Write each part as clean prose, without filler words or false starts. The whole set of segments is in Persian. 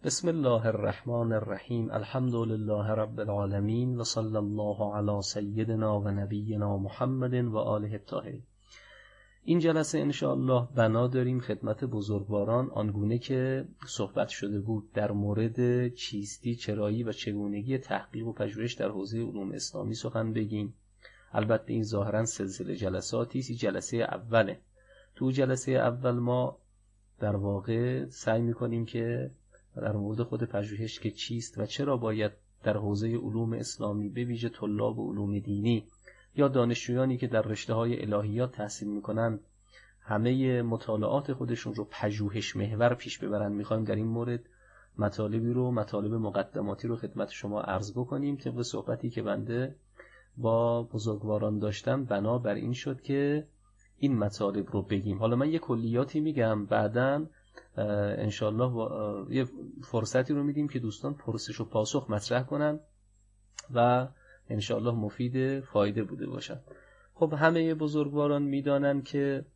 بسم الله الرحمن الرحیم. الحمد لله رب العالمین و صلی الله علی سیدنا و نبینا محمد و آله الطاهرین. این جلسه انشاءالله بنا داریم خدمت بزرگواران آنگونه که صحبت شده بود در مورد چیستی، چرایی و چگونگی تحقیق و پژوهش در حوزه علوم اسلامی سخن بگیم. البته این ظاهرا سلسله جلساتی است. جلسه اوله. تو جلسه اول ما در واقع سعی می‌کنیم که در مورد خود پژوهش که چیست و چرا باید در حوزه علوم اسلامی به ویژه طلاب علوم دینی یا دانشجویانی که در رشته‌های الهیات تحصیل می‌کنند همه مطالعات خودشون رو پژوهش محور پیش ببرن. می‌خوایم در این مورد مطالب مقدماتی رو خدمت شما عرض بکنیم. طبق صحبتی که بنده با بزرگواران داشتم بنا بر این شد که این مطالب رو بگیم. حالا من یه کلیاتی میگم، بعداً انشالله یه فرصتی رو میدیم که دوستان پرسش و پاسخ مطرح کنن و انشالله مفید فایده بوده باشد. خب همه بزرگواران میدانن که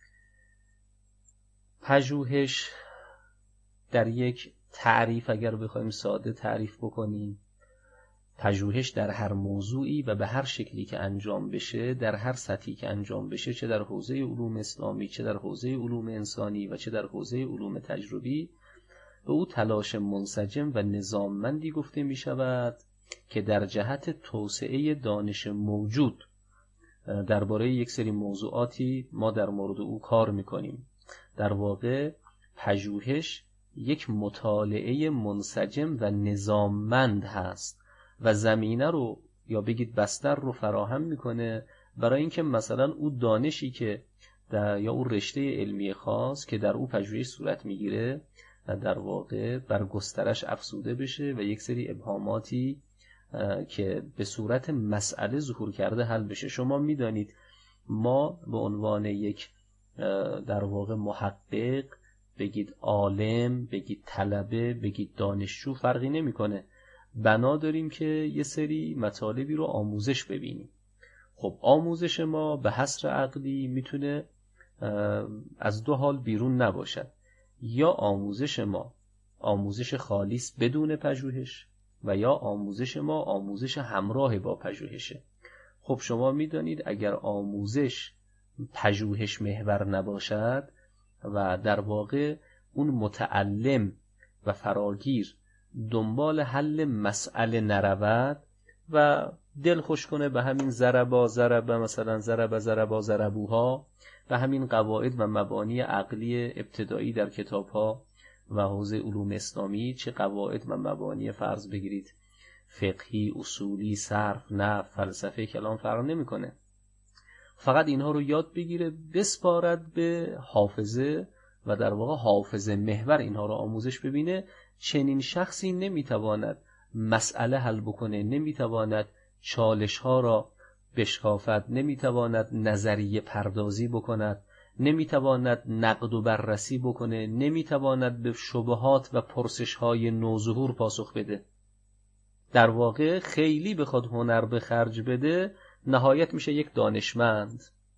پژوهش در یک تعریف اگر بخوایم ساده تعریف بکنیم، پژوهش در هر موضوعی و به هر شکلی که انجام بشه، در هر سطحی که انجام بشه، چه در حوزه علوم اسلامی، چه در حوزه علوم انسانی و چه در حوزه علوم تجربی، به او تلاش منسجم و نظاممندی گفته می شود که در جهت توسعه دانش موجود درباره یک سری موضوعاتی ما در مورد او کار می کنیم. در واقع پژوهش یک مطالعه منسجم و نظاممند هست و زمینه رو یا بگید بستر رو فراهم میکنه برای اینکه مثلا او دانشی که یا او رشته علمی خاص که در او پژوهش صورت میگیره در واقع بر گسترش افزوده بشه و یک سری ابهاماتی که به صورت مسئله ظهور کرده حل بشه. شما میدانید ما به عنوان یک در واقع محقق، بگید عالم، بگید طلبه، بگید دانشجو، فرقی نمیکنه، بنا داریم که یه سری مطالبی رو آموزش ببینیم. خب آموزش ما به حصر عقلی میتونه از دو حال بیرون نباشد. یا آموزش ما آموزش خالیس بدون پژوهش و یا آموزش ما آموزش همراه با پژوهشه. خب شما میدانید اگر آموزش پژوهش محور نباشد و در واقع اون متعلم و فراگیر دنبال حل مسئله نرود و دل خوش کنه به همین ضربوها و همین قواعد و مبانی عقلی ابتدایی در کتاب‌ها و حوزه علوم اسلامی، چه قواعد و مبانی فرض بگیرید فقهی، اصولی، صرف، نحو، فلسفه، کلام، فرق نمی‌کنه. فقط اینها رو یاد بگیره، بسپارد به حافظه و در واقع حافظه محور اینها رو آموزش ببینه. چنین شخصی نمیتواند مسئله حل بکنه، نمیتواند چالش ها را بشکافد، نمیتواند نظریه پردازی بکند، نمیتواند نقد و بررسی بکنه، نمیتواند به شبهات و پرسش های نوظهور پاسخ بده. در واقع خیلی بخواد هنر به خرج بده نهایت میشه یک دانشمند.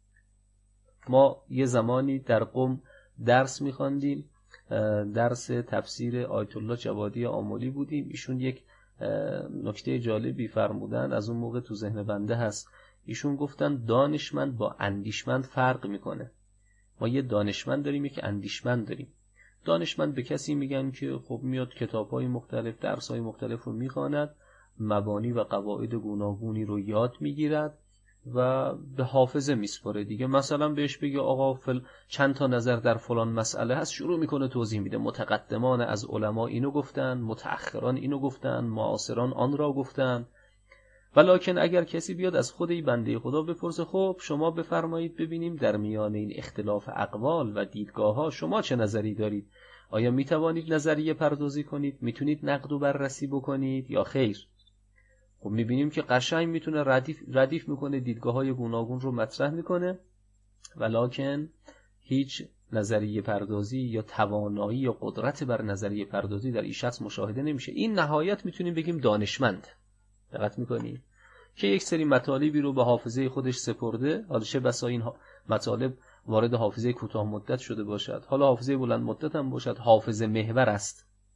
ما یه زمانی در قم درس میخواندیم، درس تفسیر آیت الله جوادی آملی بودیم. ایشون یک نکته جالبی فرمودن، از اون موقع تو ذهن بنده هست. ایشون گفتن دانشمند با اندیشمند فرق میکنه. ما یه دانشمند داریم، یک اندیشمند داریم. دانشمند به کسی میگن که خب میاد کتاب‌های مختلف، درس‌های مختلف رو میخواند، مبانی و قواعد گوناگونی رو یاد میگیرد و به حافظه میسپاره دیگه. مثلا بهش بگه آقا چند تا نظر در فلان مسئله هست، شروع میکنه توضیح میده. متقدمان از علما اینو گفتن، متأخران اینو گفتن، معاصران آن را گفتن. ولکن اگر کسی بیاد از خود بنده خدا بپرسه خب شما بفرمایید ببینیم در میان این اختلاف اقوال و دیدگاه ها شما چه نظری دارید؟ آیا میتوانید نظریه پردازی کنید؟ میتونید نقد و بررسی بکنید یا خیر؟ خب میبینیم که قشنگ میتونه ردیف میکنه، دیدگاه‌های گوناگون رو مطرح میکنه، ولکن هیچ نظریه پردازی یا توانایی یا قدرت بر نظریه پردازی در این شخص مشاهده نمیشه. این نهایت میتونیم بگیم دانشمند. دقت میکنی که یک سری مطالبی رو به حافظه خودش سپرده، حالا چه بسا این مطالب وارد حافظه کوتاه مدت شده باشد، حالا حافظه بلند مدت هم باشد، حافظه محور است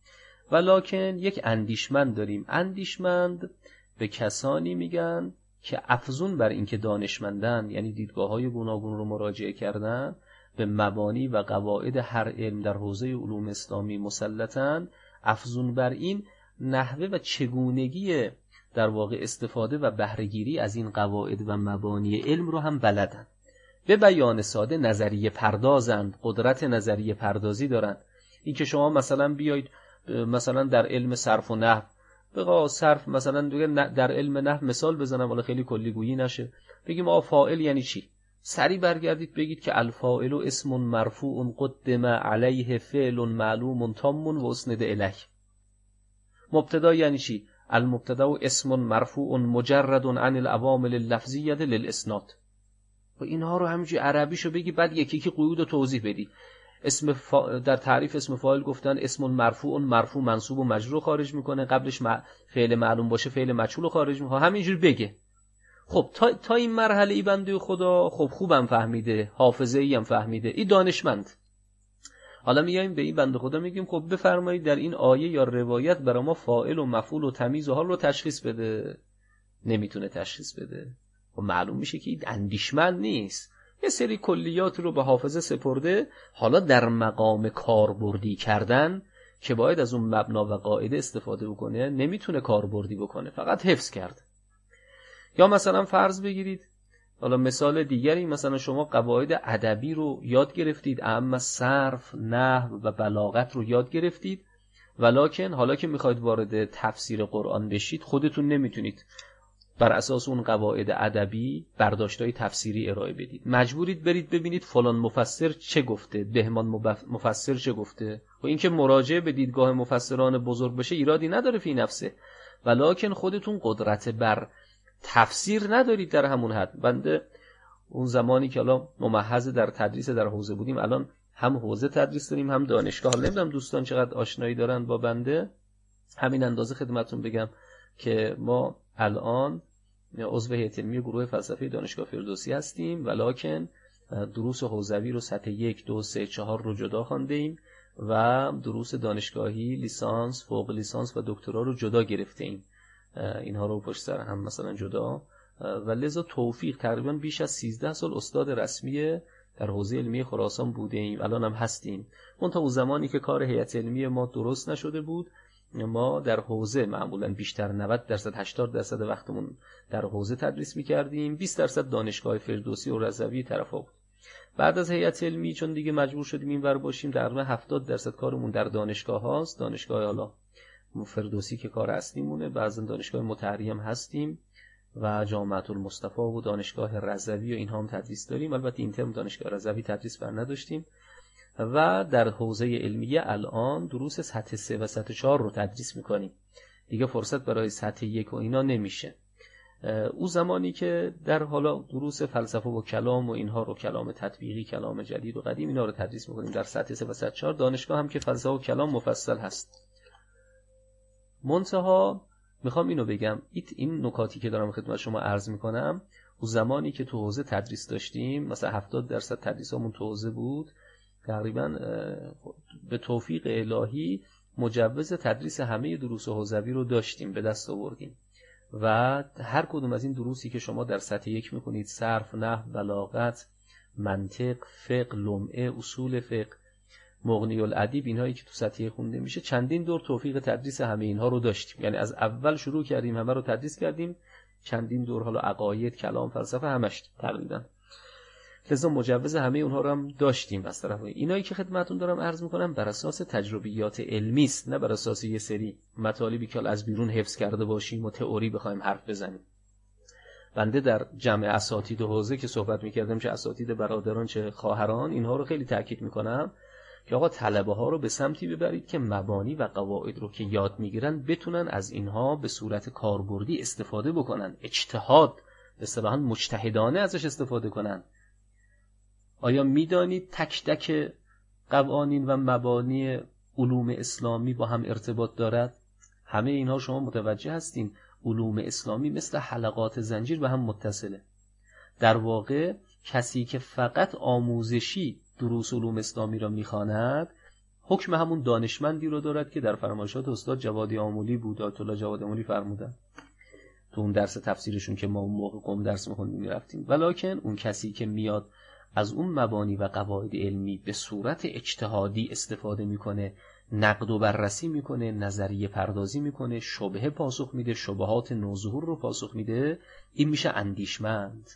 ولکن یک اندیشمند داریم. اندیشمند به کسانی میگن که افزون بر این که دانشمندن، یعنی دیدگاه‌های گوناگون رو مراجعه کردن، به مبانی و قواعد هر علم در حوزه علوم اسلامی مسلطن، افزون بر این نحوه و چگونگی در واقع استفاده و بهره‌گیری از این قواعد و مبانی علم رو هم بلدن. به بیان ساده نظریه پردازند، قدرت نظریه پردازی دارن. این که شما مثلا بیایید مثلا در علم صرف و نحو، بگا صرف مثلا در علم نحو مثال بزنم، ولی خیلی کلی گویی نشه، بگیم فاعل یعنی چی؟ سری برگردید بگید که الفاعل اسم مرفوع قدم علیه فعل معلوم تام و اسند الیه. مبتدا یعنی چی؟ المبتدا اسم مرفوع مجرد عن العوامل اللفظیه للاسناد. و اینها رو همینجوری عربیشو بگی، بعد یکی یکی قیود رو توضیح بدی. در تعریف اسم فاعل گفتن اسم مرفوع منصوب و مجرور خارج میکنه، قبلش فعل معلوم باشه فعل مجهول خارج میکنه، همینجوری بگه. خب تا این مرحله ای بنده خدا خب خوبم فهمیده، حافظه ای هم فهمیده، این دانشمند. حالا میایم به این بنده خدا میگیم خب بفرمایید در این آیه یا روایت برای ما فاعل و مفعول و تمیز و حال رو تشخیص بده. نمیتونه تشخیص بده. خب معلوم میشه که این اندیشمند نیست. یه سری کلیات رو به حافظه سپرده، حالا در مقام کاربردی کردن که باید از اون مبنا و قاعده استفاده بکنه نمیتونه کاربردی بکنه، فقط حفظ کرد. یا مثلا فرض بگیرید، حالا مثال دیگری، مثلا شما قواعد ادبی رو یاد گرفتید، اما صرف، نحو و بلاغت رو یاد گرفتید، ولکن حالا که میخواید وارد تفسیر قرآن بشید خودتون نمیتونید بر اساس اون قواعد ادبی برداشت‌های تفسیری ارائه بدید. مجبورید برید ببینید فلان مفسر چه گفته، بهمان مفسر چه گفته. و اینکه مراجعه به دیدگاه مفسران بزرگ بشه ایرادی نداره فی نفسه، ولکن خودتون قدرت بر تفسیر ندارید در همون حد. بنده اون زمانی که الان ممحض در تدریس در حوزه بودیم، الان هم حوزه تدریس داریم هم دانشگاه. نمیدونم دوستان چقدر آشنایی دارن با بنده. همین اندازه خدمتتون بگم که ما الان عضو هیئت علمی گروه فلسفه دانشگاه فردوسی هستیم، ولکن دروس حوزوی رو سطح 1 2 3 4 رو جدا خوانده ایم و دروس دانشگاهی لیسانس، فوق لیسانس و دکترا رو جدا گرفته ایم. اینها رو پشت سر هم مثلا جدا، و لذا توفیق تقریبا بیش از 13 سال استاد رسمی در حوزه علمی خراسان بوده ایم، الان هم هستیم. منتها اون زمانی که کار هیئت علمی ما درست نشده بود، ما در حوزه معمولا بیشتر 90% 80% وقتمون در حوزه تدریس می‌کردیم، 20% دانشگاه فردوسی و رضوی طرفا بود. بعد از هیئت علمی چون دیگه مجبور شدیم اینور باشیم، تقریبا 70% کارمون در دانشگاه هاست. دانشگاه حالا فردوسی که کار اصلیمونه، بعضی دانشگاه مطهری هم هستیم و جامعه المصطفی و دانشگاه رضوی و اینها هم تدریس داریم. البته این ترم دانشگاه رضوی تدریس بر نداشتیم. و در حوزه علمیه الان دروس سطح 3 و سطح 4 رو تدریس میکنیم. دیگه فرصت برای سطح 1 و اینا نمیشه. او زمانی که در حالا دروس فلسفه و کلام و اینها رو، کلام تطبیقی، کلام جدید و قدیم، اینا رو تدریس میکنیم در سطح 3 و سطح 4. دانشگاه هم که فلسفه و کلام مفصل هست. منتها میخوام اینو بگم، این نکاتی که دارم خدمت شما عرض میکنم، او زمانی که تو حوزه تدریس داشتیم، مثلا 70% تدریسامون تو حوزه بود، تقریبا به توفیق الهی مجوز تدریس همه دروس حوزوی رو داشتیم، به دست آوردیم. و هر کدوم از این دروسی که شما در سطح 1 میکنید، صرف، نحو، بلاغت، منطق، فقه، لمعه، اصول فقه، مغنی الادیب، اینهایی که تو سطح 1 خونده میشه، چندین دور توفیق تدریس همه اینها رو داشتیم. یعنی از اول شروع کردیم، همه رو تدریس کردیم، چندین دور، حالا عقاید، کلام، فلسفه، همش تقریبا. لذا مجوز همه اونها رو هم داشتیم. از طرف اینایی که خدمتتون دارم عرض میکنم بر اساس تجربیات علمی است، نه بر اساس یه سری مطالبی که از بیرون حفظ کرده باشیم و تئوری بخوایم حرف بزنیم. بنده در جمع اساتید و حوزه که صحبت میکردم، چه اساتید برادران چه خواهران، اینها رو خیلی تاکید میکنم که آقا طلبه ها رو به سمتی ببرید که مبانی و قواعد رو که یاد میگیرن بتونن از اینها به صورت کاربردی استفاده بکنن، اجتهاد اصطلاحاً مجتهدانه ازش استفاده کنن. آیا میدانید تک تک قوانین و مبانی علوم اسلامی با هم ارتباط دارد؟ همه اینها شما متوجه هستین علوم اسلامی مثل حلقات زنجیر به هم متصله. در واقع کسی که فقط آموزشی دروس علوم اسلامی را میخواند، حکم همون دانشمندی رو دارد که در فرمایشات استاد جوادی آمولی بود، آیت الله جوادی آمولی فرمودن تو اون درس تفسیرشون که ما اون موقع قم درس می‌خوندیم می‌رفتیم. ولکن اون کسی که میاد از اون مبانی و قواعد علمی به صورت اجتهادی استفاده میکنه، نقد و بررسی میکنه، نظریه پردازی میکنه، شبهه پاسخ میده، شبهات نوظهور رو پاسخ میده، این میشه اندیشمند.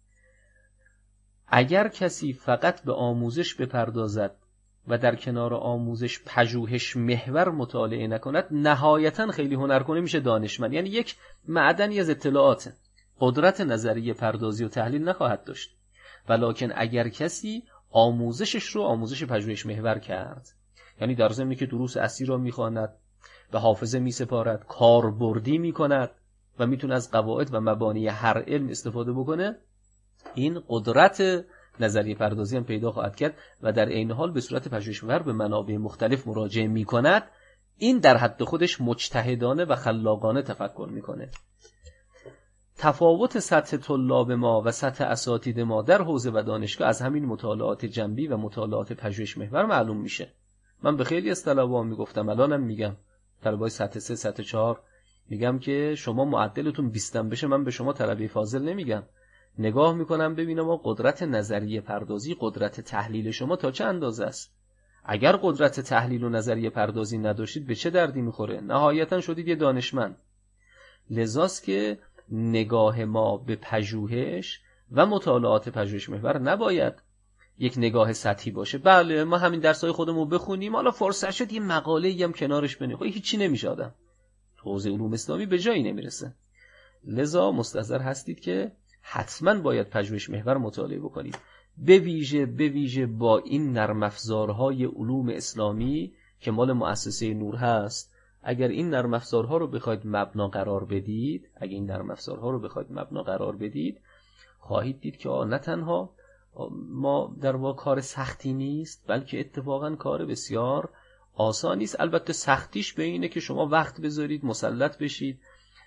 اگر کسی فقط به آموزش بپردازد و در کنار آموزش پژوهش محور مطالعه نکند، نهایتاً خیلی هنر کنه میشه دانشمند. یعنی یک معدنی از اطلاعات، قدرت نظریه پردازی و تحلیل نخواهد داشت. ولکن اگر کسی آموزشش رو آموزش پژوهش محور کرد، یعنی در ضمنی که دروس اصلی را میخواند، به حافظه میسپارد، کاربردی میکند و میتونه از قواعد و مبانی هر علم استفاده بکنه، این قدرت نظریه پردازی هم پیدا خواهد کرد و در عین حال به صورت پژوهش محور به منابع مختلف مراجعه میکند. این در حد خودش مجتهدانه و خلاقانه تفکر میکنه. تفاوت سطح طلاب ما و سطح اساتید ما در حوزه و دانشگاه از همین مطالعات جنبی و مطالعات پژوهش محور معلوم میشه. من به خیلی از طلبه‌ها میگفتم، الانم میگم، طلبه‌های سطح 3 سطح 4 میگم که شما معدلتون 20 بشه، من به شما طلبه فاضل نمیگم. نگاه میکنم ببینم ما قدرت نظریه پردازی، قدرت تحلیل شما تا چه اندازه است. اگر قدرت تحلیل و نظریه پردازی نداشتید به چه دردی میخوره؟ نهایتا شدید یه دانشمند. لذاست که نگاه ما به پژوهش و مطالعات پژوهش محور نباید یک نگاه سطحی باشه. بله ما همین درسای خودمون بخونیم، حالا فرصت شد یه مقاله‌ای هم کنارش بنویسیم، خب هیچی نمیشه، آدم تو حوزه علوم اسلامی به جایی نمیرسه. لذا مستحضر هستید که حتما باید پژوهش محور مطالعه بکنید، به ویژه با این نرم افزارهای علوم اسلامی که مال مؤسسه نور هست. اگر این نرم افزارها رو بخواید مبنا قرار بدید، خواهید دید که نه تنها ما در واقع کار سختی نیست، بلکه اتفاقا کار بسیار آسانی است. البته سختیش به اینه که شما وقت بذارید، مسلط بشید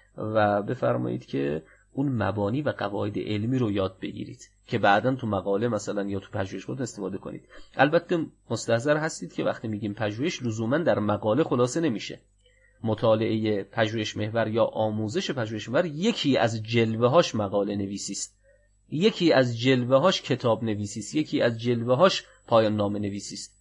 و بفرمایید که اون مبانی و قواعد علمی رو یاد بگیرید که بعداً تو مقاله مثلا یا تو پژوهش خود استفاده کنید. البته مستحضر هستید که وقتی میگیم پژوهش لزوما در مقاله خلاصه نمیشه. مطالعه پژوهش محور یا آموزش پژوهش محور یکی از جلوه‌هاش مقاله نویسی است، یکی از جلوه‌هاش کتاب نویسی است، یکی از جلوه‌هاش پایان نامه نویسی است.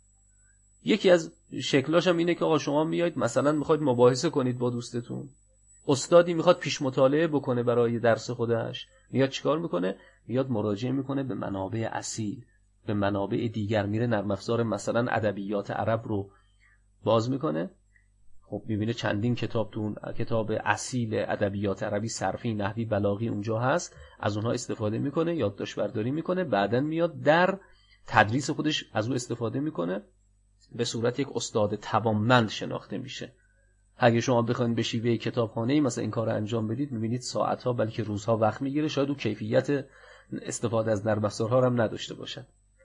یکی از شکلاش هم اینه که آقا شما میایید مثلا میخواید مباحثه کنید با دوستتون، استادی میخواد پیش مطالعه بکنه برای درس خودش، میاد چیکار میکنه؟ میاد مراجعه میکنه به منابع اصیل، به منابع دیگر، میره نرم افزار مثلا ادبیات عرب رو باز میکنه، خب میبینه چندین کتاب تو اون کتاب اصیل ادبیات عربی، صرفی، نحوی، بلاغی اونجا هست، از اونها استفاده میکنه، یادداشت برداری میکنه، بعدن میاد در تدریس خودش از اون استفاده میکنه، به صورت یک استاد توانمند شناخته میشه. اگه شما بخواید به شیوه کتابخانه‌ای مثلا این کار انجام بدید، میبینید ساعت‌ها بلکه روزها وقت میگیره، شاید اون کیفیت استفاده از نرم افزارها هم نداشته باشد.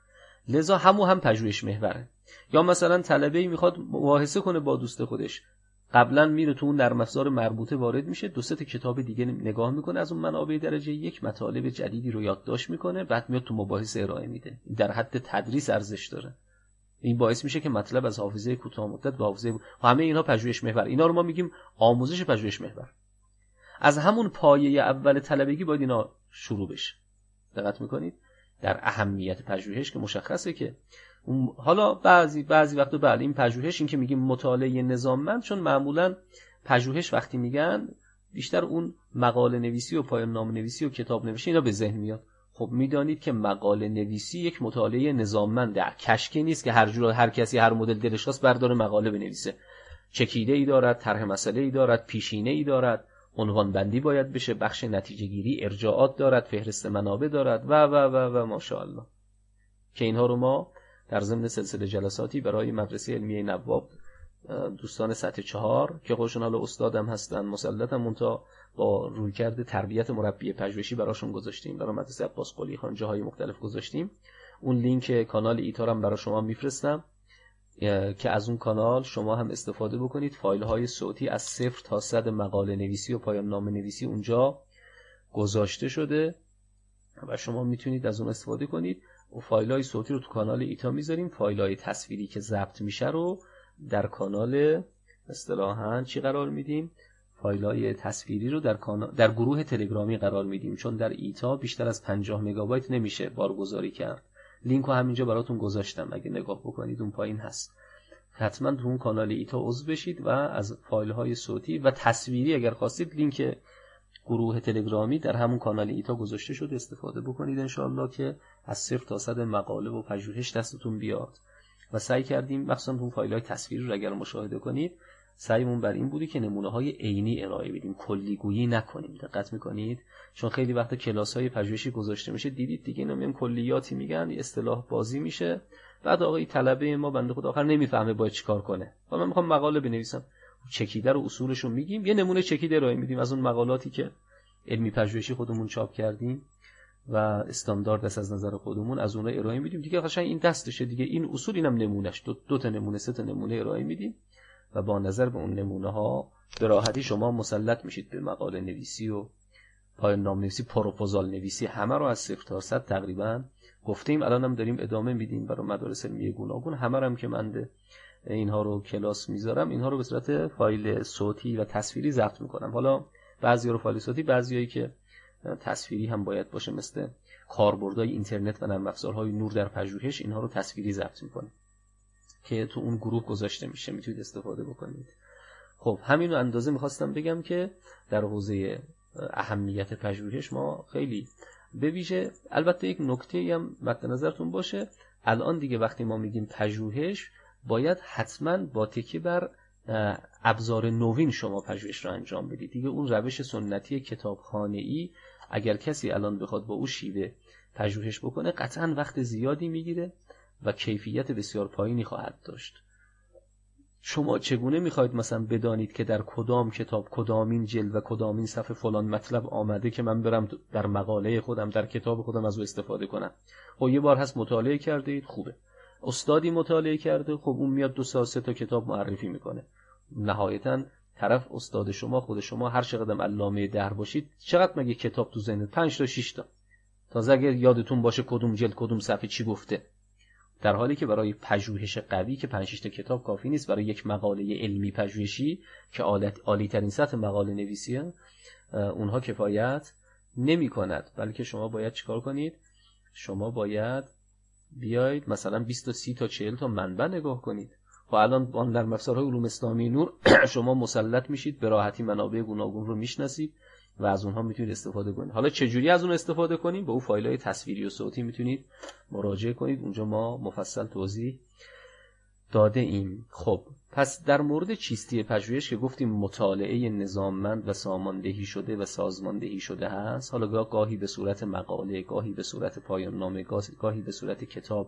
لذا هم پژوهش محوره. یا مثلا طلبه‌ای میخواد مباحثه کنه با دوست خودش، قبلا میره تو اون نرم افزار مربوطه وارد میشه، 2-3 کتاب دیگه نگاه میکنه از اون منابع درجه 1، مطالب جدیدی رو یادداشت میکنه، بعد میاد تو مباحثه ارائه میده. در حد تدریس ارزش داره. این باعث میشه که مطلب از حافظه کوتاه مدت به حافظه همه اینها پژوهش محور. اینا رو ما میگیم آموزش پژوهش محور. از همون پایه اول طلبگی باید اینا شروع بشه. دقت میکنید در اهمیت پژوهش که مشخصه که حالا بعضی وقتا بله این پژوهش، این که میگیم مطالعه نظاممند، چون معمولا پژوهش وقتی میگن بیشتر اون مقاله نویسی و پایان نامه نویسی و کتاب نویسی اینا به ذهن میاد. خب میدانید که مقاله نویسی یک مطالعه نظاممنده، کشکی نیست که هر کسی هر مدل دلش خواست برداره مقاله بنویسه. چکیده ای دارد، طرح مسئله ای دارد، پیشینه ای دارد، عنوان بندی باید بشه، بخش نتیجه گیری، ارجاعات دارد، فهرست منابع دارد و ماشاءالله، که اینها رو ما در ضمن سلسله جلساتی برای مدرسه علمیه نواب دوستان سطح 4 که خودشون حالا استادم هستن، مسلطن، منتها با رویکرد تربیت مربی پژوهشی براشون گذاشتیم، برای مدرسه عباس قلی خان جاهای مختلف گذاشتیم. اون لینک کانال ایتارم برای شما میفرستم که از اون کانال شما هم استفاده بکنید. فایل های صوتی از 0 تا 100 مقاله نویسی و پایان نامه نویسی اونجا گذاشته شده و شما میتونید از اون استفاده کنید. و فایل های صوتی رو تو کانال ایتا میذاریم، فایل های تصویری که ضبط میشه رو در کانال اصطلاحاً چی قرار میدیم؟ فایل‌های تصویری رو در گروه تلگرامی قرار میدیم، چون در ایتا بیشتر از 50 مگابایت نمیشه بارگذاری کرد. لینک رو همینجا براتون گذاشتم، اگه نگاه بکنید اون پایین هست. حتما تو اون کانال ایتا عضو بشید و از فایل‌های صوتی و تصویری اگر خواستید لینک گروه تلگرامی در همون کانال ایتا گذاشته شده استفاده بکنید انشالله که از 0 تا 100 مقاله و پژوهش دستتون بیاد. و سعی کردیم مخصوصا اون فایل‌های تصویری رو اگر مشاهده کنید سعیمون بر این بودی که نمونه‌های عینی ارائه بدیم، کلیگویی نکنیم. دقت می‌کنید؟ چون خیلی وقت کلاس‌های پژوهشی گذاشته میشه، دیدید دیگه نمی‌گم کلیاتی میگن، اصطلاح بازی میشه، بعد آقای طلبه ما بنده خدا آخر نمیفهمه باید چیکار کنه. من می‌خوام مقاله بنویسم، چکیده رو اصولش رو میگیم، یه نمونه چکیده ارائه میدیم از اون مقالاتی که علمی پژوهشی خودمون چاپ کردیم و استاندارد است از نظر خودمون، از اونها ارائه میدیم دیگه. قشنگ این دستشه دیگه، این اصول، اینم نمونهش، دو تا نمونه، سه تا نمونه ارائه میدیم و با نظر به اون نمونه ها به راحتی شما مسلط میشید به مقاله نویسی و پایان نامه نویسی، پروپوزال نویسی، همه رو از 0 تا 100 تقریبا گفتیم. الان هم داریم ادامه میدیم برای مدارس علمی گوناگون. همه رو هم که من اینها رو کلاس میذارم، اینها رو به صورت فایل صوتی و تصویری ضبط میکنم. حالا بعضیا رو فایل صوتی، بعضیایی که تصویری هم باید باشه، مثل کاربردهای اینترنت و نرم افزارهای نور در پژوهش، اینها رو تصویری ضبط میکنم که تو اون گروه گذاشته میشه، میتونید استفاده بکنید. خب همین رو اندازه میخواستم بگم که در حوزه اهمیت پژوهش ما خیلی به ویژه، البته یک نکته‌ای هم مد نظرتون باشه، الان دیگه وقتی ما میگیم پژوهش باید حتما با تکیه بر ابزار نوین شما پژوهش رو انجام بدید. دیگه اون روش سنتی کتابخانه‌ای اگر کسی الان بخواد با او شیوه پژوهش بکنه قطعاً وقت زیادی میگیره و کیفیت بسیار پایینی خواهد داشت. شما چگونه میخواید مثلا بدانید که در کدام کتاب کدامین جلد و کدامین صفحه فلان مطلب آمده که من برم در مقاله خودم، در کتاب خودم از او استفاده کنم؟ خب یه بار هست مطالعه کردید، خوبه. استادی مطالعه کرده، خب اون میاد 2 تا 3 تا کتاب معرفی میکنه. نهایتاً طرف استاد شما، خود شما هر چقدر علامه دهر باشید، چقدر مگه کتاب تو ذهنت؟ 5 تا 6 تا. تازه اگر یادتون باشه کدوم جلد کدوم صفحه چی گفته. در حالی که برای پژوهش قوی که 5 6 تا کتاب کافی نیست، برای یک مقاله علمی پژوهشی که عالی ترین سطح مقاله نویسیه، اونها کفایت نمی‌کند. بلکه شما باید چیکار کنید؟ شما باید بیاید مثلا 20 تا 30 تا 40 تا منبع نگاه کنید. خب الان با نرم افزارهای علوم اسلامی نور شما مسلط میشید، به راحتی منابع گوناگون رو میشناسید و از اونها میتونید استفاده کنید. حالا چجوری از اون استفاده کنید؟ با اون فایل‌های تصویری و صوتی میتونید مراجعه کنید، اونجا ما مفصل توضیح داده ایم. خب پس در مورد چیستی پژوهش که گفتیم مطالعه نظاممند و ساماندهی شده و سازماندهی شده هست، حالا گاهی به صورت مقاله، گاهی به صورت پایان نامه، گاهی به صورت کتاب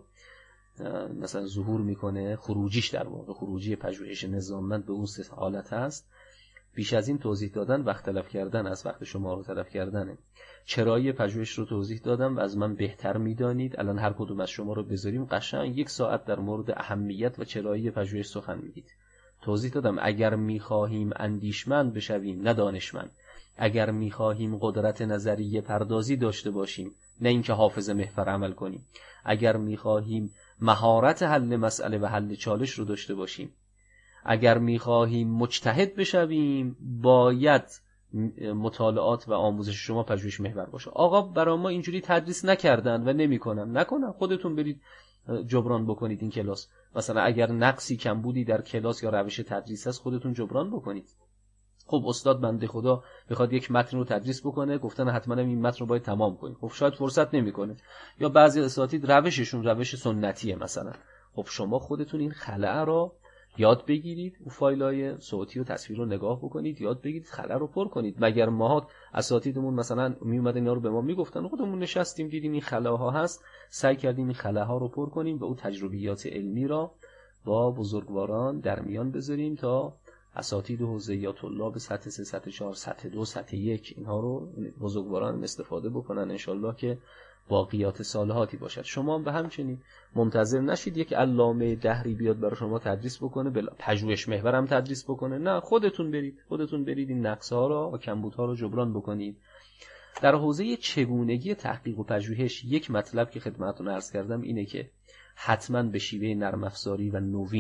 مثلا ظهور میکنه. خروجیش در واقع خروجی پژوهش نظاممند به اون 3 حالت هست. بیش از این توضیح دادن وقت تلف کردن از وقت شما رو تلف کردنه. چرایی پژوهش رو توضیح دادم و از من بهتر میدانید. الان هر کدوم از شما رو بذاریم قشنگ 1 ساعت در مورد اهمیت و چرایی پژوهش سخن میگید. توضیح دادم اگر میخواهیم اندیشمند بشویم نه دانشمند، اگر میخواهیم قدرت نظریه پردازی داشته باشیم نه اینکه حافظه محور عمل کنیم، اگر میخواهیم مهارت حل مسئله و حل چالش رو داشته باشیم، اگر میخواهیم مجتهد بشویم باید مطالعات و آموزش شما پژوهش محور باشه. آقا برای ما اینجوری تدریس نکردن و نکنن. خودتون برید جبران بکنید این کلاس. مثلا اگر نقصی کمبودی در کلاس یا روش تدریس هست خودتون جبران بکنید. خب استاد بنده خدا بخواد یک متن رو تدریس بکنه، گفتن حتما این متن رو باید تمام کنید. خب شاید فرصت نمیکنه، یا بعضی اساتید روششون روش سنتیه مثلا. خب شما خودتون این خلأ رو یاد بگیرید، اون فایل‌های صوتی و تصویر رو نگاه بکنید، یاد بگیرید، خلأ رو پر کنید. مگر ما اساتیدمون مثلا می اومدن اینا رو به ما میگفتن، خودمون نشستیم دیدیم این خلاها هست، سعی کردیم این خلاها رو پر کنیم و اون تجربیات علمی را با بزرگواران در میان بذاریم تا اساتید حوزه یا طلاب سطح 3 سطح 4 سطح 2 سطح 1 اینها رو بزرگواران استفاده بکنن انشالله که باقیات صالحاتی باشد. شما هم به همچنین منتظر نشید یک علامه دهری بیاد برای شما تدریس بکنه، پژوهش محور هم تدریس بکنه. نه، خودتون برید این نقص‌ها رو و کمبودها رو جبران بکنید. در حوزه چگونگی تحقیق و پژوهش یک مطلب که خدمتتون عرض کردم اینه که حتما به شیوه نرم افزاری و نوین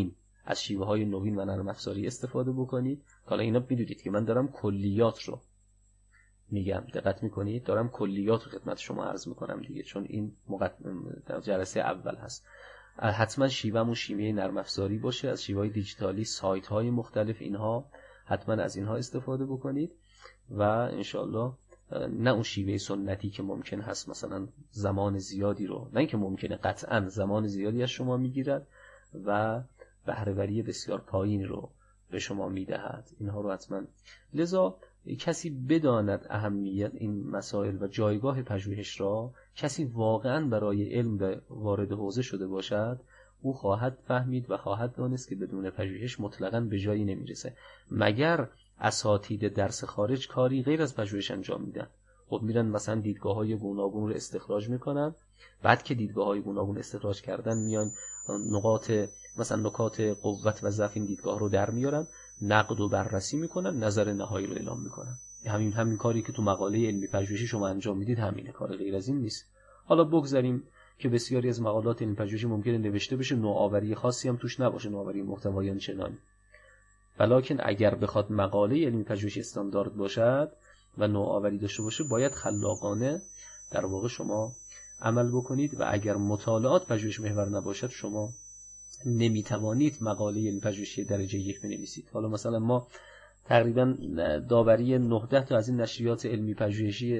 از شیوه های نوین و نرم افزاری استفاده بکنید. حالا اینا میدونید که من دارم کلیات رو میگم، دقت میکنید دارم کلیات رو خدمت شما عرض میکنم دیگه، چون این در جلسه اول هست. حتما شیوهمون شیوه نرم افزاری باشه، از شیوه‌های دیجیتالی، سایت های مختلف، اینها حتما از اینها استفاده بکنید و انشالله نه اون شیوه سنتی که ممکن هست مثلا زمان زیادی رو، نه اینکه ممکنه، قطعا زمان زیادی از شما میگیرد و بهره‌وری بسیار پایین رو به شما میدهد. اینها رو حتما، لذا کسی بداند اهمیت این مسائل و جایگاه پژوهش را، کسی واقعا برای علم وارد حوزه شده باشد، او خواهد فهمید و خواهد دانست که بدون پژوهش مطلقاً به جایی نمیرسه. مگر اساتید درس خارج کاری غیر از پژوهش انجام میدن؟ خب میرن مثلا دیدگاه‌های گوناگون رو استخراج میکنن، بعد که دیدگاه‌های گوناگون استخراج کردن میان نکات قوت و ضعف این دیدگاه رو در میارن، نقد و بررسی میکنن، نظر نهایی رو اعلام میکنن. همین کاری که تو مقاله علمی پژوهشی شما انجام میدید همینه، کار غیر از این نیست. حالا بگذاریم که بسیاری از مقالات علمی پژوهشی ممکنه نوشته بشه نوآوری خاصی هم توش نباشه، نوآوری محتوایی آنچنانی، ولکن اگر بخواد مقاله علمی پژوهشی استاندارد باشد و نوآوری داشته باشه، باید خلاقانه در واقع شما عمل بکنید و اگر مطالعات پژوهش محور نباشد شما نمیتوانید مقاله علمی پژوهشی درجه 1 بنویسید. حالا مثلا ما تقریبا داوری 19 تا از این نشریات علمی پژوهشی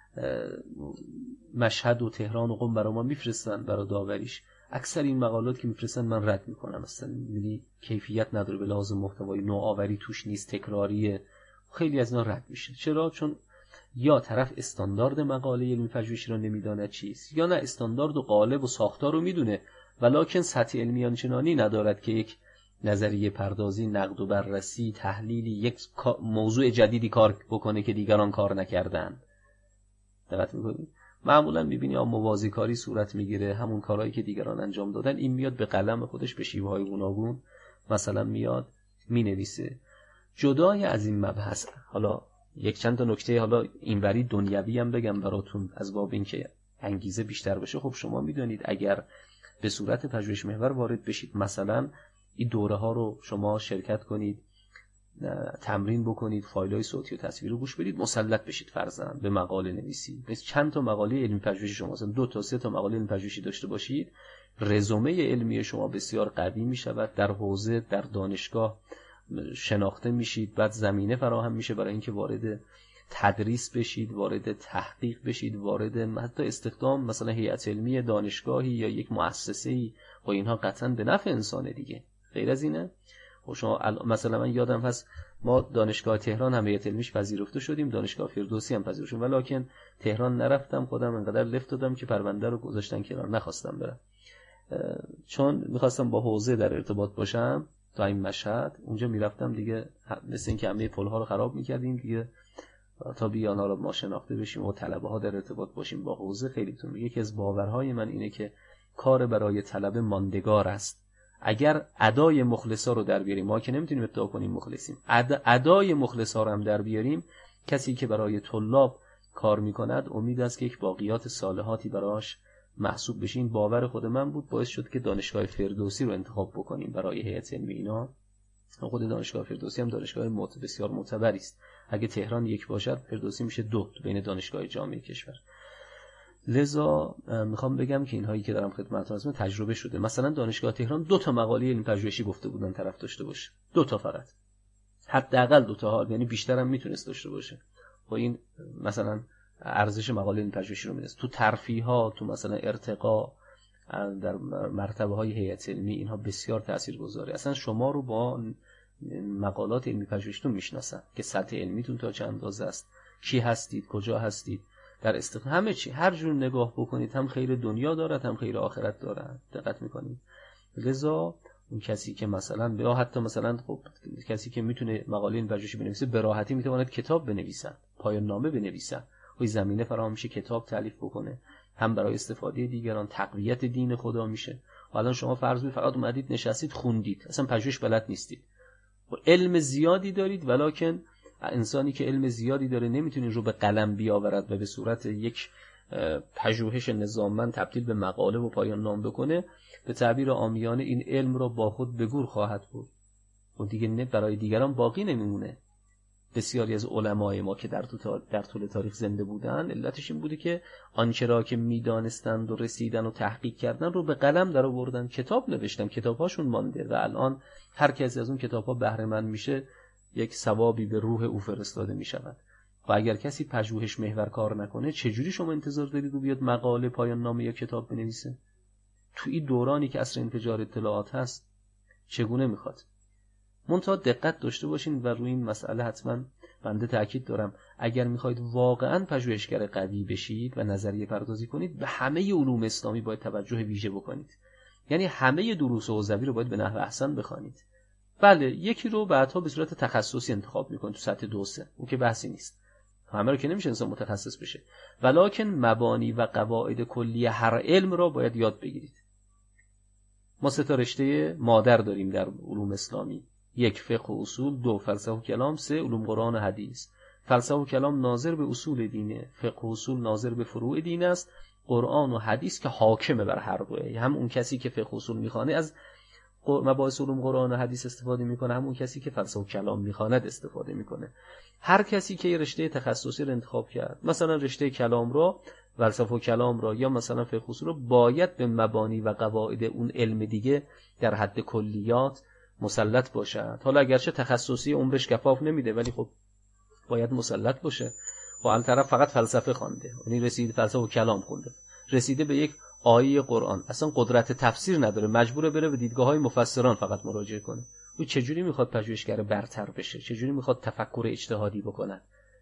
مشهد و تهران و قم برای ما میفرستن برای داوریش. اکثر این مقالات که میفرستن من رد میکنم، اصلا میگی کیفیت نداره، به لحاظ محتوایی نوآوری توش نیست، تکراریه، خیلی از اینا رد میشه. چرا؟ چون یا طرف استاندارد مقاله علمی پژوهشی رو نمیدونه چیست، یا نه استاندارد و قالب و ساختار رو میدونه ولکن سطح علمی آنچنانی ندارد که یک نظریه پردازی، نقد و بررسی، تحلیلی، یک موضوع جدیدی کار بکنه که دیگران کار نکردن. دقت میکنید؟ معمولا میبینی موازی کاری صورت میگیره، همون کارهایی که دیگران انجام دادن، این میاد به قلم خودش به شیوه‌های گوناگون مثلا میاد مینویسه. جدای از این مبحث، حالا یک چند تا نکته حالا اینوری دنیوی هم بگم براتون از باب اینکه انگیزه بیشتر بشه. خب شما میدونید اگر به صورت پژوهش محور وارد بشید، مثلا این دوره ها رو شما شرکت کنید، تمرین بکنید، فایل‌های صوتی و تصویری رو گوش بدید، مسلط بشید فرضاً به مقاله نویسی. مثلا چند تا مقاله علمی پژوهشی شما مثلا 2 تا 3 تا مقاله علمی پژوهشی داشته باشید، رزومه علمی شما بسیار قوی میشود، در حوزه در دانشگاه شناخته میشید، بعد زمینه فراهم میشه برای اینکه وارد تدریس بشید، وارد تحقیق بشید، وارد حتی استخدام مثلا هیئت علمی دانشگاهی یا یک مؤسسه‌ای، و اینها قطعاً به نفع انسان دیگه. غیر از اینه و شما مثلا من یادم هست ما دانشگاه تهران هم هیئت علمیش پذیرفته شدیم، دانشگاه فردوسی هم پذیرفته شدیم، ولکن تهران نرفتم، خودم انقدر لفت دادم که پرونده رو گذاشتن کنار، نخواستم برم، چون میخواستم با حوزه در ارتباط باشم. تا این مشهد اونجا میرفتم دیگه، مثل اینکه همه پل‌ها رو خراب میکردیم دیگه، تا بیان حالا ما شناخته بشیم و طلبه ها در ارتباط باشیم با حوزه. خیلی تون میگه که از باورهای من اینه که کار برای طلبه ماندگار است. اگر ادای مخلصا رو در بیاریم، ما که نمیتونیم ادعا کنیم مخلصیم، ادای مخلصا رو هم در بیاریم، کسی که برای طلاب کار میکند امید است که یک باقیات صالحاتی براش محسوب بشه. این باور خود من بود، باعث شد که دانشگاه فردوسی رو انتخاب بکنیم برای هیئت علمی. اینا خود دانشگاه فردوسی هم دانشگاه بسیار معتبری است، اگه تهران یک باشد فردوسی میشه 2 بین دانشگاه جامعه کشور. لذا میخوام بگم که اینهایی که دارم خدمتتون هستم تجربه شده. مثلا دانشگاه تهران 2 تا مقاله علمی پژوهشی گفته بودن طرف داشته باشه، 2 تا فقط، حداقل 2 تا، یعنی بیشتر هم میتونست داشته باشه. و این مثلا ارزش مقاله علمی پژوهشی رو میدونست. تو ترفیع‌ها، تو مثلا ارتقا در مرتبه‌های هیئت علمی، اینها بسیار تاثیرگذاره. اصلا شما رو با مقالات علمی پژوهشیتون میشناسن که سطح علمیتون تا چه اندازه است، کی هستید، کجا هستید، در استخدام، همه چی هر جور نگاه بکنید هم خیر دنیا دارد هم خیر آخرت دارد. دقت میکنید؟ لذا اون کسی که مثلا یا حتی مثلا خب کسی که میتونه مقاله علمی پژوهشی بنویسه به راحتی میتواند کتاب بنویسه، پایان نامه بنویسه، و زمینه فراهم میشه کتاب تالیف بکنه، هم برای استفاده دیگران، تقویت دین خدا میشه. و الان شما فرض کنید فقط اومدید نشستید خوندید، اصلا پژوهش بلد نیستید، و علم زیادی دارید، ولکن انسانی که علم زیادی داره نمیتونه رو به قلم بیاورد و به صورت یک پژوهش نظاممند تبدیل به مقاله و پایان نام بکنه، به تعبیر عامیانه این علم را با خود به گور خواهد برد و دیگه برای دیگران باقی نمیمونه. بسیاری از علمای ما که در طول تاریخ زنده بودن، علتش این بوده که آنچه را که میدانستند و رسیدن و تحقیق کردن رو به قلم در آوردن، کتاب نوشتن، کتاب‌هاشون مانده و الان هر کسی از اون کتاب‌ها بهره مند میشه یک ثوابی به روح او فرستاده میشود. و اگر کسی پژوهش محور کار نکنه، چجوری شما انتظار دارید او بیاد مقاله، پایان نامه یا کتاب بنویسه؟ تو این دورانی که عصر انفجار اطلاعات هست چگونه میخواد؟ منتها دقت داشته باشین و روی این مسئله حتما بنده تاکید دارم، اگر میخواید واقعا پژوهشگر قوی بشید و نظریه پردازی کنید، به همه علوم اسلامی باید توجه ویژه بکنید. یعنی همه دروس حوزوی رو باید به نحو احسن بخوانید. بله، یکی رو بعدها به صورت تخصصی انتخاب میکنید تو سطح 2-3، اون که بحثی نیست، همه رو که نمیشه انسان متخصص بشه، ولکن مبانی و قواعد کلی هر علم رو باید یاد بگیرید. ما 3 رشته مادر داریم در علوم اسلامی: 1 فقه و اصول، 2 فلسفه و کلام، 3 علوم قرآن و حدیث. فلسفه و کلام ناظر به اصول دینه، فقه و اصول ناظر به فروع دین است، قرآن و حدیث که حاکمه بر هر دوئه. هم اون کسی که فقه و اصول میخوانه از مباحث علوم قرآن و حدیث استفاده میکنه، هم اون کسی که فلسفه و کلام میخواند استفاده میکنه. هر کسی که یه رشته تخصصی رو انتخاب کرد، مثلا رشته کلام رو، فلسفه و کلام رو، یا مثلا فقه و اصول رو، باید به مبانی و قواعد اون علم دیگه در حد کلیات مسلط باشد. حالا اگرچه تخصصی عمرش کفاف نمیده، ولی خب باید مسلط باشه. و اون طرف فقط فلسفه خوانده، یعنی رسید فلسفه و کلام خونده، رسیده به یک آیه قرآن، اصلا قدرت تفسیر نداره، مجبوره بره به دیدگاه‌های مفسران فقط مراجعه کنه. او چجوری میخواد پژوهشگر برتر بشه؟ چجوری میخواد تفکر اجتهادی بکنه؟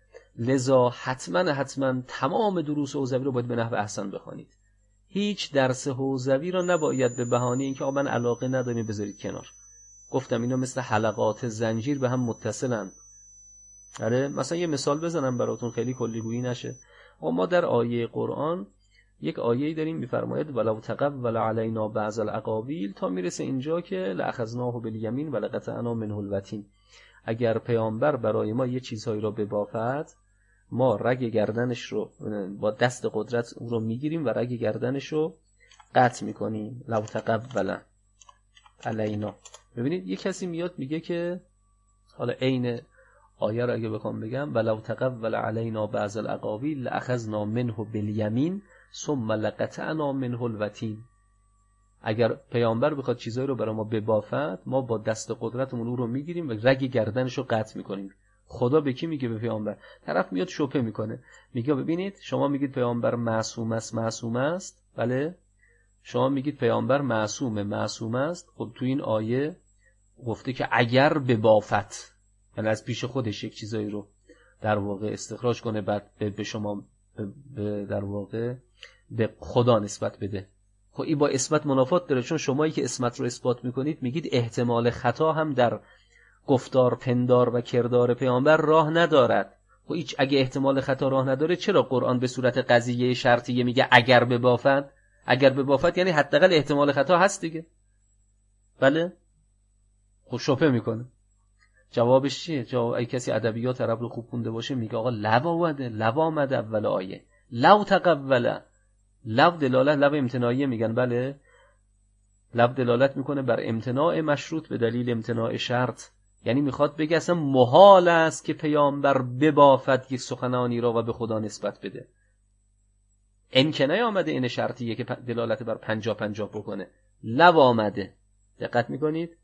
لذا حتما تمام دروس حوزوی رو باید به نحو احسن بخوانید. هیچ درس حوزوی رو نباید به بهانه اینکه آقا من علاقه ندارم بذارید کنار. گفتم اینا مثل حلقات زنجیر به هم متصلن. آره، مثلا یه مثال بزنم براتون خیلی کلیگویی نشه. ما در آیه قرآن یک آیه‌ای داریم می‌فرماید ولو تقول علینا بعض الاقاویل، تا میرسه اینجا که لأخذناه بالیمین ولقطعنا منه الوتین. اگر پیامبر برای ما یه چیزهایی را ببافد، ما رگ گردنش رو با دست قدرت اون رو میگیریم و رگ گردنش رو قطع میکنیم. لو تقول علینا. ببینید یه کسی میاد میگه که حالا عین آیه رو اگه بخوام بگم، ولو تقول علینا بعض الاقاویل لأخذنا منه بالیمین ثم لقطعنا منه الوتین. اگر پیامبر بخواد چیزایی رو برای ما ببافد، ما با دست قدرتمون اون رو میگیریم و رگ گردنش رو قطع میکنیم. خدا به کی میگه؟ به پیامبر. طرف میاد شبهه میکنه، میگه ببینید شما میگید پیامبر معصوم است، بله؟ شما میگید پیامبر معصوم است. خب تو این آیه گفته که اگر ببافد، یعنی از پیش خودش یک چیزایی رو در واقع استخراج کنه، بعد به شما در واقع به خدا نسبت بده. خب این با اثبات منافات داره، چون شمایی که اثبات رو اثبات میکنید میگید احتمال خطا هم در گفتار، پندار و کردار پیامبر راه ندارد. خب اگه احتمال خطا راه نداره، چرا قرآن به صورت قضیه شرطیه میگه اگر ببافد یعنی حداقل احتمال خطا هست دیگه، بله؟ خب شبهه میکنه. جوابش چیه؟ جواب اگه کسی ادبیات عرب رو خوب خونده باشه میگه آقا لو آمده اول آیه، لو تقول، لو دلالت، لو امتناعیه میگن، بله؟ لو دلالت میکنه بر امتناع مشروط به دلیل امتناع شرط، یعنی میخواد بگه اصلا محال است که پیامبر ببافد یک سخنانی را و به خدا نسبت بده. این که نیامده این شرطیه که دلالت بر 50-50 بکنه، لو آمده. دقت میکنید؟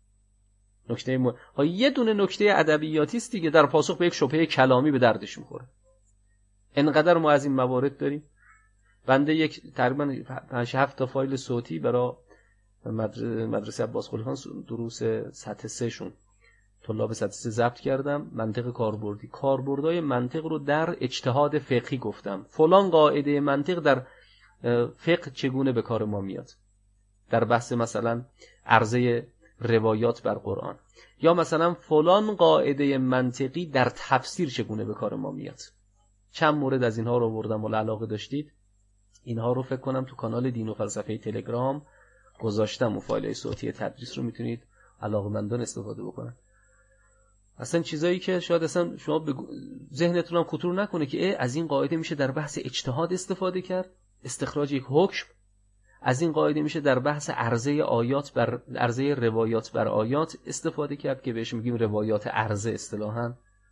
یه دونه نکته ادبیاتی است دیگه، در پاسخ به یک شبهه کلامی به دردش میخوره. انقدر ما از این موارد داریم. بنده یک تقریبا 5-7 تا فایل صوتی برای مدرسه عباس قلی خان دروس سطح 3 شون، طلاب سطح 3 ضبط کردم. منطق کاربردی، کاربردهای منطق رو در اجتهاد فقهی گفتم. فلان قاعده منطق در فقه چگونه به کار ما میاد، در بحث مثلا عرضه روایات بر قرآن، یا مثلا فلان قاعده منطقی در تفسیر چگونه به کار ما میاد. چند مورد از اینها رو آوردم، ولی علاقه داشتید اینها رو فکر کنم تو کانال دین و فلسفه تلگرام گذاشتم و فایل صوتی تدریس رو میتونید علاقه‌مندان استفاده بکنن. اصلا چیزایی که شاید اصلا شما ذهنتون هم خطور نکنه که از این قاعده میشه در بحث اجتهاد استفاده کرد، استخراج یک حکم. از این قاعده میشه در بحث عرضه روایات بر آیات استفاده کرد که بهش میگیم روایات عرضه اصطلاحاً.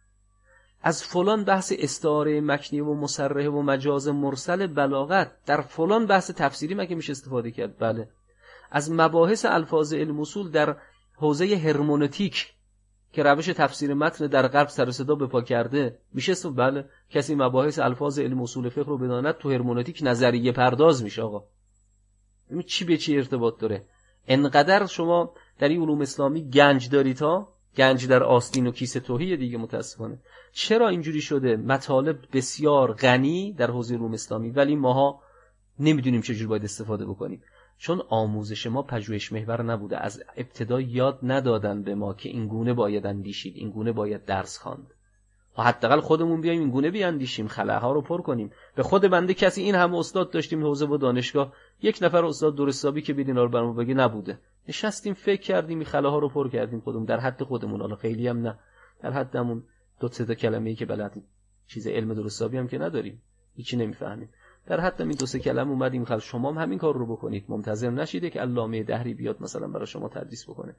از فلان بحث استعاره مکنی و مصرح و مجاز مرسل بلاغت در فلان بحث تفسیری مگه میشه استفاده کرد؟ بله. از مباحث الفاظ علم اصول در حوزه هرمنوتیک که روش تفسیر متن در غرب سر و صدا به پا کرده میشه بله. کسی مباحث الفاظ علم اصول فقه رو بداند تو هرمنوتیک نظریه پرداز میشه. آقا ببین چی به چی ارتباط داره. انقدر شما در این علوم اسلامی گنج دارید، ها گنج در آستین و کیسه تهی دیگه. متاسفانه چرا اینجوری شده؟ مطالب بسیار غنی در حوزه علوم اسلامی، ولی ماها نمیدونیم چجوری باید استفاده بکنیم، چون آموزش ما پژوهش محور نبوده. از ابتدا یاد ندادن به ما که این گونه باید اندیشید، این گونه باید درس خواند. حداقل خودمون بیایم این گونه بیاندیشیم، خلاها رو پر کنیم. به خود بنده کسی این همه استاد داشتیم حوزه و دانشگاه، یک نفر استاد درستابی که بدین رو برام بگه نبوده. نشستیم فکر کردیم این خلاها رو پر کردیم خودمون در حد خودمون، حالا خیلی هم نه، در حدمون دو سه تا کلمه‌ای که بلدیم. چیز علم درستابی هم که نداریم، هیچی نمیفهمیم. در حد این دو سه کلمه اومدیم. شما هم همین کار رو بکنید، منتظر نشید که علامه دهری بیاد مثلا برای شما تدریس بکنه.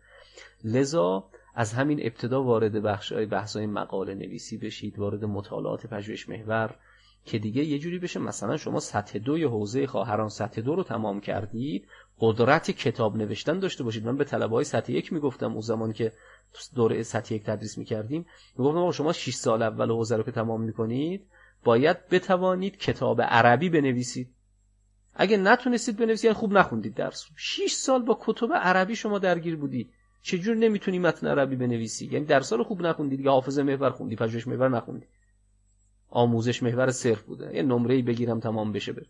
لذا از همین ابتدا وارد بحث‌های مقاله نویسی بشید، وارد مطالعات پژوهش محور، که دیگه یه جوری بشه مثلا شما سطح 2 حوزه خواهران سطح 2 رو تمام کردید، قدرت کتاب نوشتن داشته باشید. من به طلبه‌های سطح 1 میگفتم اون زمان که دوره سطح 1 تدریس می‌کردیم، میگفتم شما 6 سال اول حوزه رو که تمام می‌کنید باید بتوانید کتاب عربی بنویسید. اگه نتونستید بنویسید خوب نخوندید درس. 6 سال با کتب عربی شما درگیر بودی، چجور نمیتونی متن عربی بنویسی؟ یعنی درس‌ها رو خوب نخوندید، یا حافظه محور خوندی، پژوهش محور نخوندی، آموزش محور صرف بوده. یه نمره‌ای بگیرم تمام بشه بره.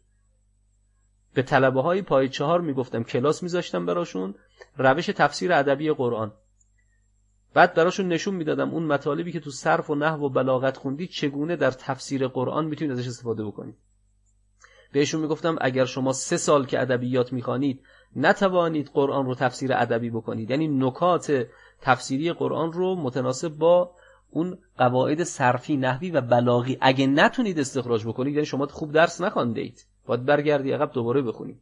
به طلبه‌های پای 4 میگفتم، کلاس میذاشتم براشون روش تفسیر ادبی قرآن، بعد براشون نشون میدادم اون مطالبی که تو صرف و نحو و بلاغت خوندید چگونه در تفسیر قرآن میتونید ازش استفاده بکنید. بهشون میگفتم اگر شما 3 سال که ادبیات میخوانید نتوانید قرآن رو تفسیر ادبی بکنید، یعنی نکات تفسیری قرآن رو متناسب با اون قواعد صرفی، نحوی و بلاغی اگه نتونید استخراج بکنید، یعنی شما خوب درس نخواندید، باید برگردی عقب دوباره بخونید.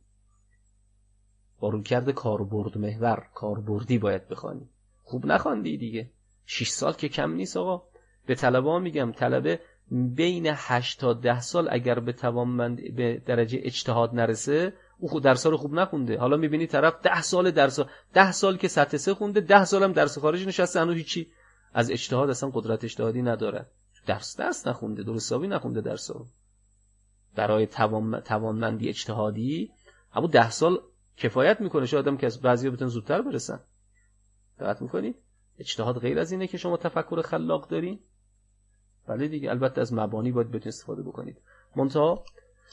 با رویکرد کاربرد محور، کاربردی باید بخوانی. خوب نخواندی دیگه. 6 سال که کم نیست آقا. به طلبه‌ها میگم طلبه بین 8 تا 10 سال اگر به درجه اجتهاد نرسه، او خود درس‌ها رو خوب نخونده. حالا می‌بینی طرف 10 سال که سطح 3 خونده، 10 سال هم درس خارج نشسته، هنوز هیچی از اجتهاد اصلا قدرت اجتهادی نداره. درس نخونده، درستابی نخونده درس‌ها. برای توانمندی اجتهادی اما 10 سال کفایت میکنه. شاید هم که بعضیا بتونن زودتر برسن. دقت میکنید؟ اجتهاد غیر از اینه که شما تفکر خلاق دارین. بله دیگه، البته از مبانی باید بتونید استفاده بکنید. منتها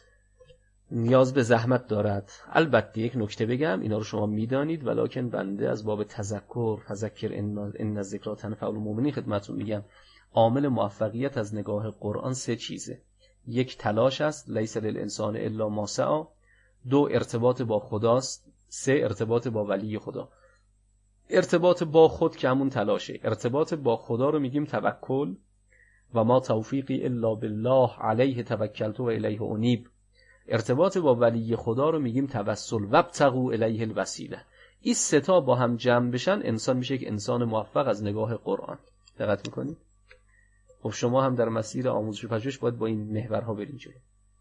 نیاز به زحمت دارد. البته یک نکته بگم، اینا رو شما میدانید، ولکن بنده از باب تذکر، فذکر ان الذکری تنفع المؤمنین خدمتتون میگم. عامل موفقیت از نگاه قرآن 3 چیزه. 1 تلاش است، لیس للانسان الا ما سعی. 2 ارتباط با خداست. 3 ارتباط با ولی خدا. ارتباط با خود که همون تلاشه. ارتباط با خدا رو میگیم توکل. و ما توفیقی الا بالله علیه توکلت و الیه انیب. ارتباط با ولی خدا رو میگیم توسل. وابتغوا الیه الوسیله. این 3 تا با هم جمع بشن انسان میشه یک انسان موفق از نگاه قرآن. دقت میکنید؟ خب شما هم در مسیر آموزش و پژوهش باید با این محورها برید جلو.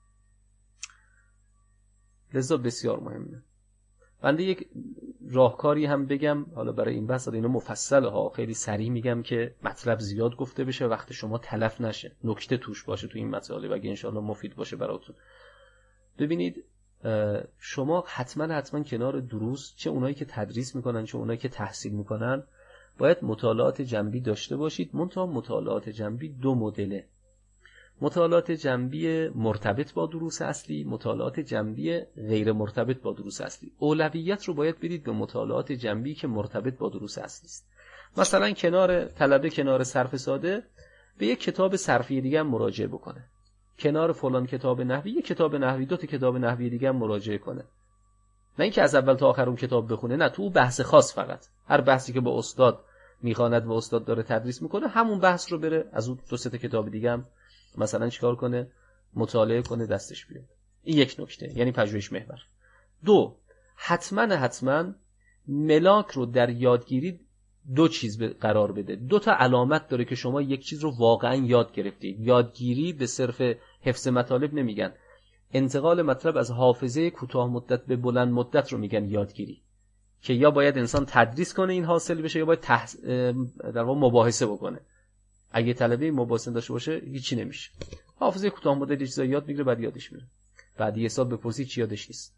لذا بسیار مهمه. بنده یک راهکاری هم بگم، حالا برای این بحث اینا مفصله ها، خیلی سریع میگم که مطلب زیاد گفته بشه، وقت شما تلف نشه، نکته توش باشه تو این مطالب، اگه انشالله مفید باشه براتون. ببینید شما حتما کنار دروس، چه اونایی که تدریس میکنن چه اونایی که تحصیل میکنن، باید مطالعات جنبی داشته باشید. منتها مطالعات جنبی 2 مدله: مطالعات جنبی مرتبط با دروس اصلی، مطالعات جنبی غیر مرتبط با دروس اصلی. اولویت رو باید بدید به مطالعات جنبی که مرتبط با دروس اصلی است. مثلا کنار صرف ساده به یک کتاب صرفی دیگه مراجعه بکنه، کنار فلان کتاب نحوی یک کتاب نحوی، 2 تا کتاب نحوی دیگه مراجعه کنه. نه اینکه از اول تا آخر اون کتاب بخونه، نه، تو بحث خاص فقط هر بحثی که با استاد میخواند و استاد داره تدریس میکنه، همون بحث رو بره از اون 2-3 کتاب دیگه هم مثلا چیکار کنه، مطالعه کنه، دستش بیاد. این یک نکته، یعنی پژوهش محور. 2، حتما ملاک رو در یادگیری 2 چیز قرار بده. 2 تا علامت داره که شما یک چیز رو واقعا یاد گرفتید. یادگیری به صرف حفظ مطالب نمیگن، انتقال مطلب از حافظه کوتاه مدت به بلند مدت رو میگن یادگیری، که یا باید انسان تدریس کنه این حاصل بشه، یا باید در واقع مباحثه بکنه. اگه طلبه مباحثه داشته باشه هیچی نمیشه. حافظه کوتاه مدت چیزا یاد میگیره، بعد یادش میره، بعد یه حساب بپرسی چی یادش نیست.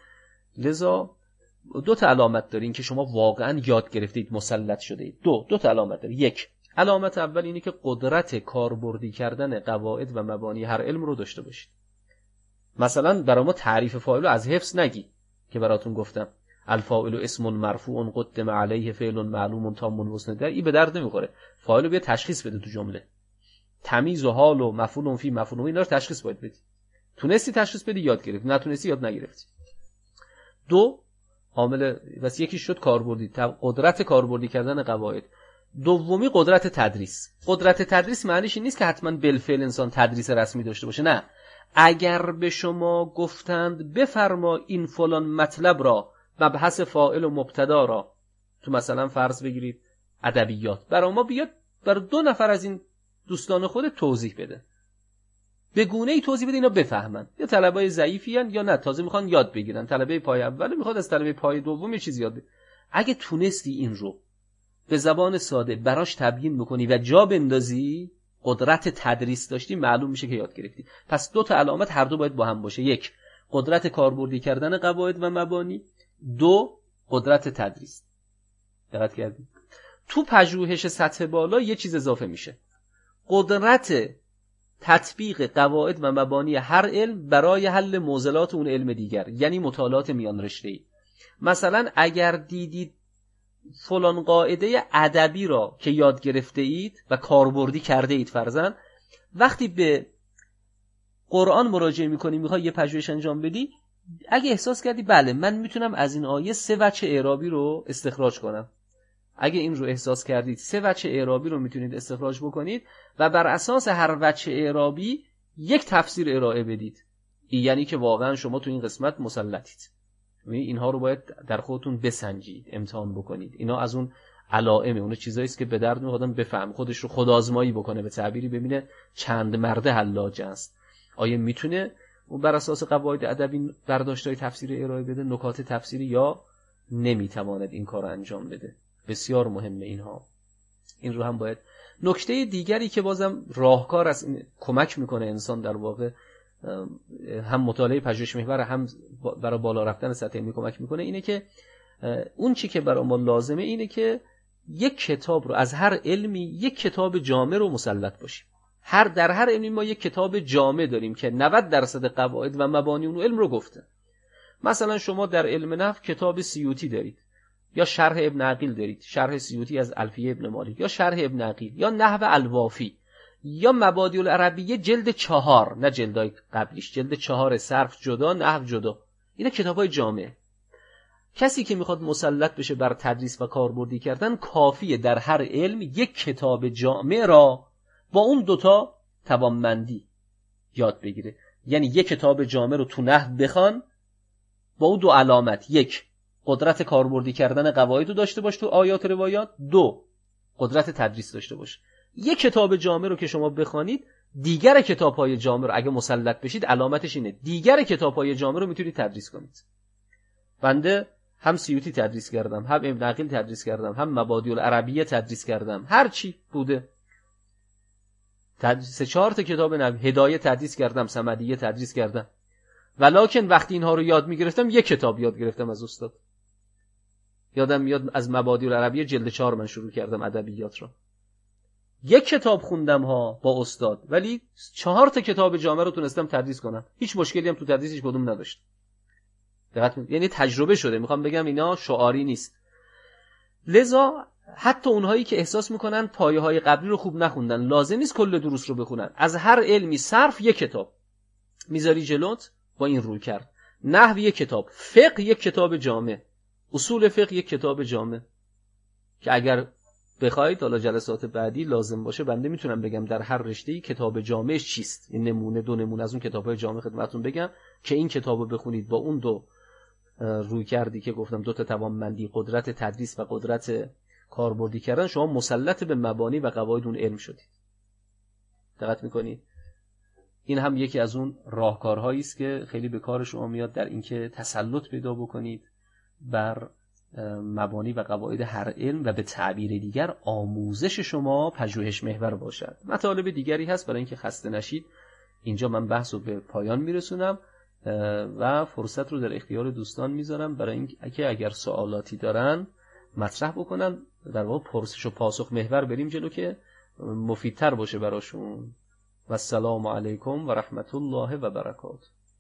لذا 2 تا علامت دارین که شما واقعا یاد گرفتید، مسلط شده اید. 2 تا علامت داره. 1، علامت اول اینه که قدرت کاربردی کردن قواعد و مبانی هر علم رو داشته باشید. مثلا برای ما تعریف فاعل رو از حفظ نگی که براتون گفتم الفاعل اسم مرفوع قدم علیه فعل معلوم تام مسند، این به درد نمیخوره. فاعل رو بیا تشخیص بده تو جمله. تمیز و حال و مفعول فی مفعول اینا رو تشخیص باید بدی. تونستی تشخیص بدی یاد گرفتی، نتونستی یاد نگرفتی. 2 عامل بس یکی شد کاربردی، قدرت کاربردی کردن قواعد. دومی قدرت تدریس. قدرت تدریس معنیش این نیست که حتما بالفعل انسان تدریس رسمی داشته باشه، نه. اگر به شما گفتند بفرما این فلان مطلب را، مبحث فاعل و مبتدا را، تو مثلا فرض بگیرید ادبیات، برای ما بیاد برای 2 نفر از این دوستان خود توضیح بده، به گونه ای توضیح بده اینا بفهمن. یا طلبای ضعیفی ان یا نه تازه میخوان یاد بگیرن، طلبه پای اول میخواد از طلبه پای دوم یه چیزی یاد بگیره. اگه تونستی این رو به زبان ساده براش تبیین میکنی و جا بندازی، قدرت تدریس داشتی، معلوم میشه که یاد گرفتی. پس 2 تا علامت هر 2 باید با هم باشه. 1، قدرت کاربردی کردن قواعد و مبانی. 2، قدرت تدریس. دقت کردید؟ تو پژوهش سطح بالا یه چیز اضافه میشه، قدرت تطبیق قواعد و مبانی هر علم برای حل معضلات اون علم دیگر، یعنی مطالعات میان رشته‌ای. مثلا اگر دیدید فلان قاعده ادبی را که یاد گرفته اید و کاربردی کرده اید فرضاً، وقتی به قرآن مراجعه میکنی میخوای یه پژوهش انجام بدی، اگه احساس کردی بله من میتونم از این آیه 3 وجه اعرابی رو استخراج کنم، اگه این رو احساس کردید 3 وجه اعرابی رو میتونید استخراج بکنید و بر اساس هر وجه اعرابی یک تفسیر ارائه بدید، این یعنی که واقعا شما تو این قسمت مسلطید. اینها رو باید در خودتون بسنجید، امتحان بکنید. اینا از اون علائمه، اون چیزایی است که به درد میاد آدم بفهم، خودش رو خودآزمایی بکنه، به تعبیری ببینه چند مرده حلاج است، آیا میتونه اون بر اساس قواعد ادبی برداشتای تفسیری ارائه بده، نکات تفسیری، یا نمیتواند این کار انجام بده. بسیار مهمه اینها. این رو هم باید. نکته دیگری که بازم راهکار است، کمک میکنه انسان در واقع هم مطالعه پژوهش محور هم برای بالا رفتن سطح علمی کمک میکنه، اینه که اون چی که برای ما لازمه اینه که یک کتاب رو از هر علمی یک کتاب جامع رو مسلط باشیم. در هر علمی ما یک کتاب جامع داریم که 90% قواعد و مبانی اون علم رو گفته. مثلا شما در علم نحو کتاب سیوطی دارید، یا شرح ابن عقیل دارید، شرح سیوطی از الفیه ابن مالک، یا شرح ابن عقیل، یا نحو الوافی، یا مبادی العربیه جلد 4، نه جلدای قبلیش، جلد 4 صرف جدا نحو جدا. اینا کتابای جامع. کسی که میخواد مسلط بشه بر تدریس و کاربردی کردن، کافیه در هر علم یک کتاب جامع را با اون 2 تا توانمندی یاد بگیره. یعنی یک کتاب جامع رو تو نحو بخوان با اون 2 علامت: 1، قدرت کاربردی کردن قواعد رو داشته باش تو آیات روایات، 2، قدرت تدریس داشته باش. یک کتاب جامع رو که شما بخوانید، دیگر کتاب‌های جامع رو اگه مسلط بشید علامتش اینه دیگر کتاب‌های جامع رو میتونید تدریس کنید. بنده هم سیوطی تدریس کردم، هم ابن عقیل تدریس کردم، هم مبادی العربیه تدریس کردم، هر چی بوده 3-4 تا کتاب هدایه تدریس کردم، صمدیه تدریس کردم. ولکن وقتی اینها رو یاد میگرفتم یک کتاب یاد گرفتم از استاد. یادم میاد از مبادی العربیه جلد 4 من شروع کردم ادبیات را. یک کتاب خوندم ها با استاد، ولی 4 تا کتاب جامع رو تونستم تدریس کنم. هیچ مشکلی هم تو تدریسش کدوم نداشت. یعنی تجربه شده. میخوام بگم اینا شعاری نیست. لذا حتی اونهایی که احساس میکنن پایه‌های قبلی رو خوب نخوندن، لازم نیست کل دروس رو بخونن. از هر علمی صرف یک کتاب میذاری جلوت با این روی کرد. نحو یک کتاب، فقه یک کتاب جامع، اصول فقه یک کتاب جامع، که اگر بخواید حالا جلسات بعدی لازم باشه بنده میتونم بگم در هر رشته‌ای کتاب جامعش چیست. این نمونه، 2 نمونه از اون کتاب‌های جامع خدمتتون بگم که این کتابو بخونید با اون 2 روی کردی که گفتم، 2 تا توانمندی، قدرت تدریس و قدرت کاربردی کردن، شما مسلط به مبانی و قواعد اون علم شدید. دقت میکنید؟ این هم یکی از اون راهکارهایی است که خیلی به کار شما میاد در اینکه تسلط پیدا بکنید بر مبانی و قواعد هر علم و به تعبیر دیگر آموزش شما پژوهش محور باشد. مطالب دیگری هست، برای اینکه خسته نشید اینجا من بحث رو به پایان میرسونم و فرصت رو در اختیار دوستان میذارم برای اینکه اگر سوالاتی دارن مطرح بکنن، در واقع پرسش و پاسخ محور بریم جلو که مفیدتر باشه براشون. و السلام علیکم و رحمت الله و برکاته.